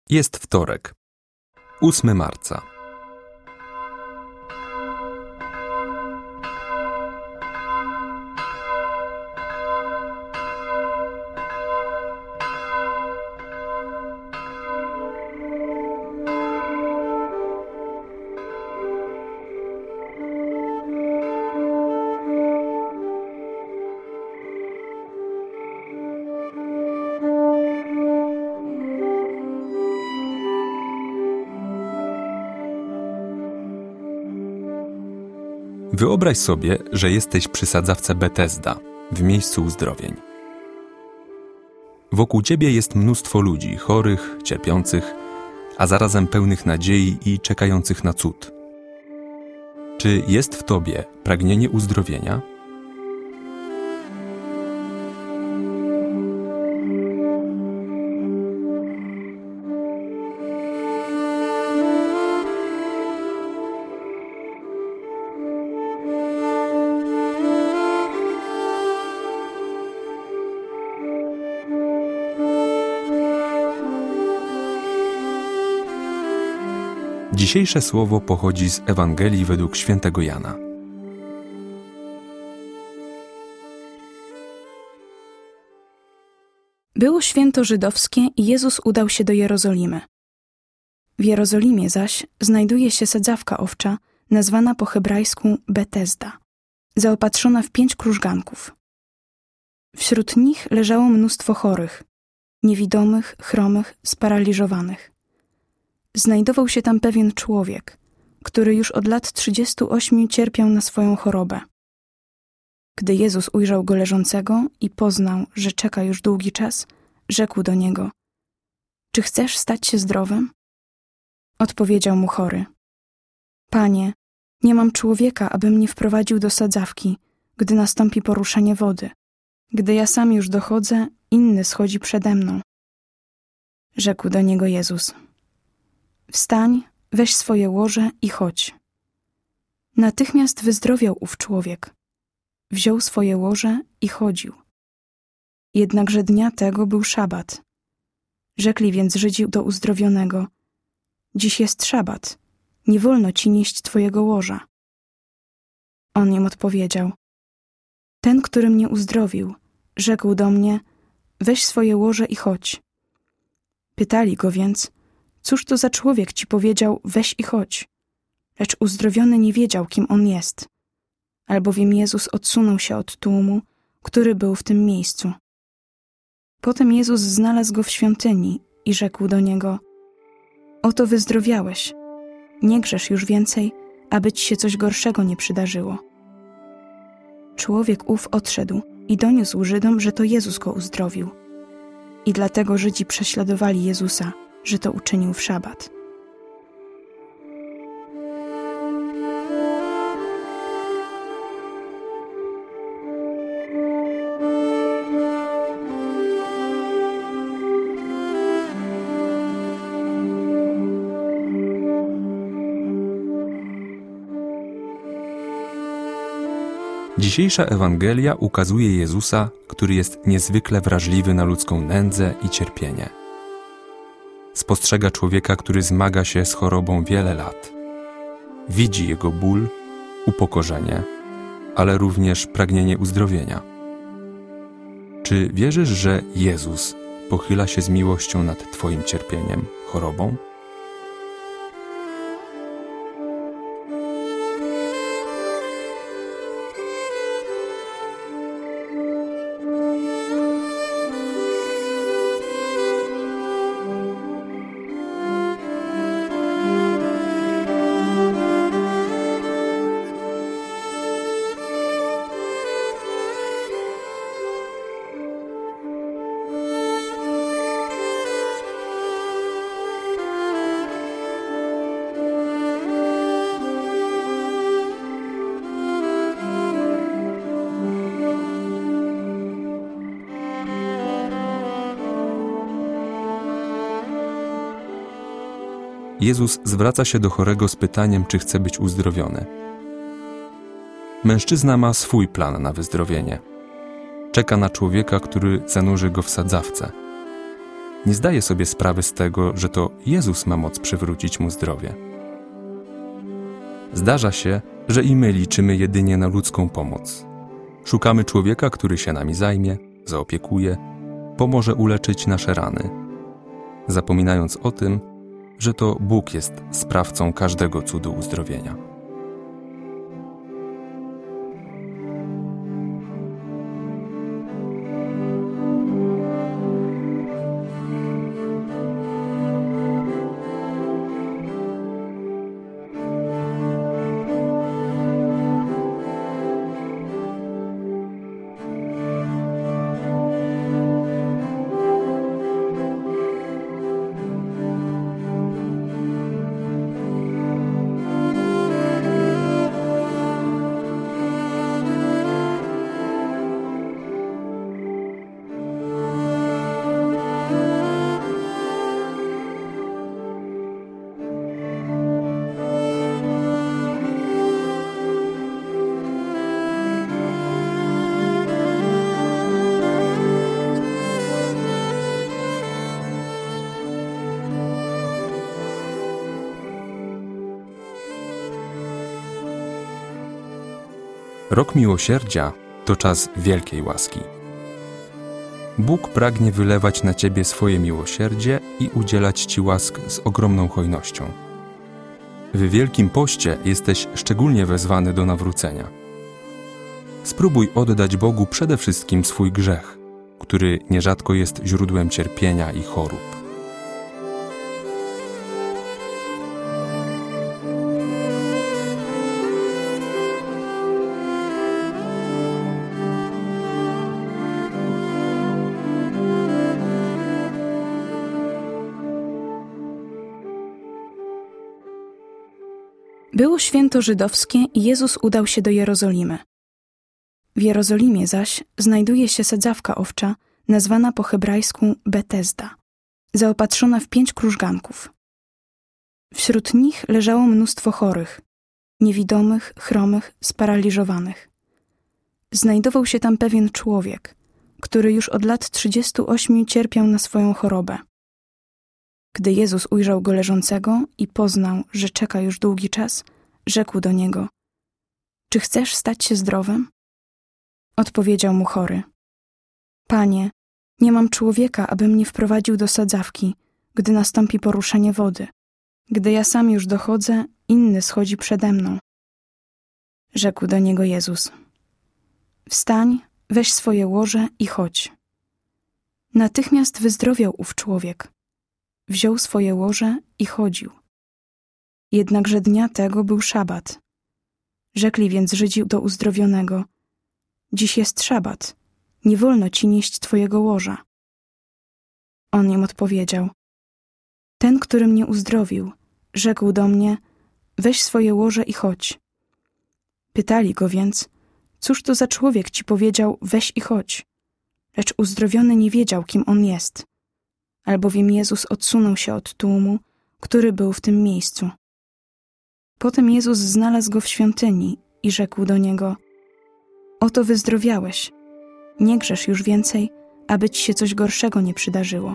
Jest wtorek, 8 marca. Wyobraź sobie, że jesteś przy sadzawce Betesda, w miejscu uzdrowień. Wokół ciebie jest mnóstwo ludzi, chorych, cierpiących, a zarazem pełnych nadziei i czekających na cud. Czy jest w tobie pragnienie uzdrowienia? Dzisiejsze słowo pochodzi z Ewangelii według świętego Jana. Było święto żydowskie i Jezus udał się do Jerozolimy. W Jerozolimie zaś znajduje się sadzawka owcza, nazwana po hebrajsku Betesda, zaopatrzona w 5 krużganków. Wśród nich leżało mnóstwo chorych, niewidomych, chromych, sparaliżowanych. Znajdował się tam pewien człowiek, który już od lat 38 cierpiał na swoją chorobę. Gdy Jezus ujrzał go leżącego i poznał, że czeka już długi czas, rzekł do niego: „Czy chcesz stać się zdrowym?” Odpowiedział mu chory: „Panie, nie mam człowieka, aby mnie wprowadził do sadzawki, gdy nastąpi poruszenie wody. Gdy ja sam już dochodzę, inny schodzi przede mną.” Rzekł do niego Jezus: „Wstań, weź swoje łoże i chodź.” Natychmiast wyzdrowiał ów człowiek. Wziął swoje łoże i chodził. Jednakże dnia tego był szabat. Rzekli więc Żydzi do uzdrowionego: „Dziś jest szabat, nie wolno ci nieść twojego łoża.” On im odpowiedział: „Ten, który mnie uzdrowił, rzekł do mnie: weź swoje łoże i chodź.” Pytali go więc: „Cóż to za człowiek ci powiedział: weź i chodź?” Lecz uzdrowiony nie wiedział, kim on jest, albowiem Jezus odsunął się od tłumu, który był w tym miejscu. Potem Jezus znalazł go w świątyni i rzekł do niego: „Oto wyzdrowiałeś, nie grzesz już więcej, aby ci się coś gorszego nie przydarzyło.” Człowiek ów odszedł i doniósł Żydom, że to Jezus go uzdrowił. I dlatego Żydzi prześladowali Jezusa, że to uczynił w szabat. Dzisiejsza Ewangelia ukazuje Jezusa, który jest niezwykle wrażliwy na ludzką nędzę i cierpienie. Spostrzega człowieka, który zmaga się z chorobą wiele lat. Widzi jego ból, upokorzenie, ale również pragnienie uzdrowienia. Czy wierzysz, że Jezus pochyla się z miłością nad twoim cierpieniem, chorobą? Jezus zwraca się do chorego z pytaniem, czy chce być uzdrowiony. Mężczyzna ma swój plan na wyzdrowienie. Czeka na człowieka, który zanurzy go w sadzawce. nie zdaje sobie sprawy z tego, że to Jezus ma moc przywrócić mu zdrowie. Zdarza się, że i my liczymy jedynie na ludzką pomoc. Szukamy człowieka, który się nami zajmie, zaopiekuje, pomoże uleczyć nasze rany, zapominając o tym, że to Bóg jest sprawcą każdego cudu uzdrowienia. Rok miłosierdzia to czas wielkiej łaski. Bóg pragnie wylewać na Ciebie swoje miłosierdzie i udzielać Ci łask z ogromną hojnością. W Wielkim Poście jesteś szczególnie wezwany do nawrócenia. Spróbuj oddać Bogu przede wszystkim swój grzech, który nierzadko jest źródłem cierpienia i chorób. Było święto żydowskie i Jezus udał się do Jerozolimy. W Jerozolimie zaś znajduje się sadzawka owcza, nazwana po hebrajsku Betesda, zaopatrzona w 5 krużganków. Wśród nich leżało mnóstwo chorych, niewidomych, chromych, sparaliżowanych. Znajdował się tam pewien człowiek, który już od lat 38 cierpiał na swoją chorobę. Gdy Jezus ujrzał go leżącego i poznał, że czeka już długi czas, rzekł do niego: „Czy chcesz stać się zdrowym?” Odpowiedział mu chory: „Panie, nie mam człowieka, aby mnie wprowadził do sadzawki, gdy nastąpi poruszenie wody. Gdy ja sam już dochodzę, inny schodzi przede mną.” Rzekł do niego Jezus: „Wstań, weź swoje łoże i chodź.” Natychmiast wyzdrowiał ów człowiek. Wziął swoje łoże i chodził. Jednakże dnia tego był szabat. Rzekli więc Żydzi do uzdrowionego: „Dziś jest szabat, nie wolno ci nieść twojego łoża.” On im odpowiedział: „Ten, który mnie uzdrowił, rzekł do mnie: weź swoje łoże i chodź.” Pytali go więc: „Cóż to za człowiek ci powiedział: weź i chodź?” Lecz uzdrowiony nie wiedział, kim on jest, albowiem Jezus odsunął się od tłumu, który był w tym miejscu. Potem Jezus znalazł go w świątyni i rzekł do niego: „Oto wyzdrowiałeś, nie grzesz już więcej, aby ci się coś gorszego nie przydarzyło.”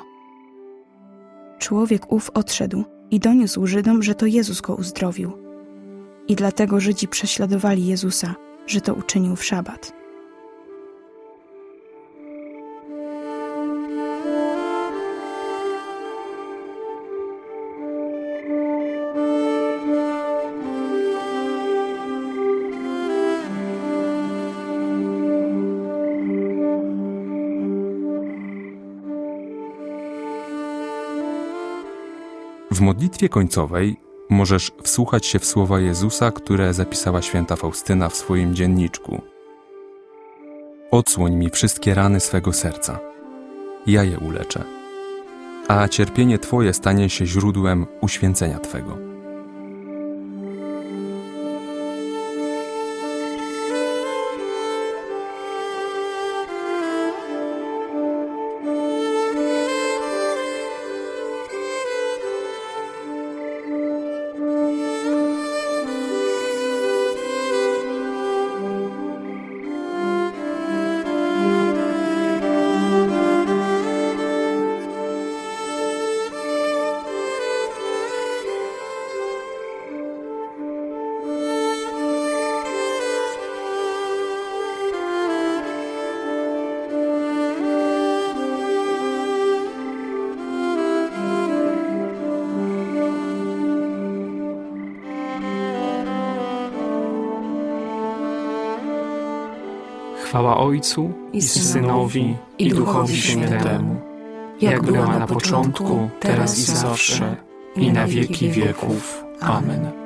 Człowiek ów odszedł i doniósł Żydom, że to Jezus go uzdrowił. I dlatego Żydzi prześladowali Jezusa, że to uczynił w szabat. W modlitwie końcowej możesz wsłuchać się w słowa Jezusa, które zapisała święta Faustyna w swoim dzienniczku. „Odsłoń mi wszystkie rany swego serca. Ja je uleczę, a cierpienie Twoje stanie się źródłem uświęcenia Twego.” Chwała Ojcu i Synowi, i Duchowi Świętemu, jak była na początku, teraz i zawsze, i na wieki wieków. Amen.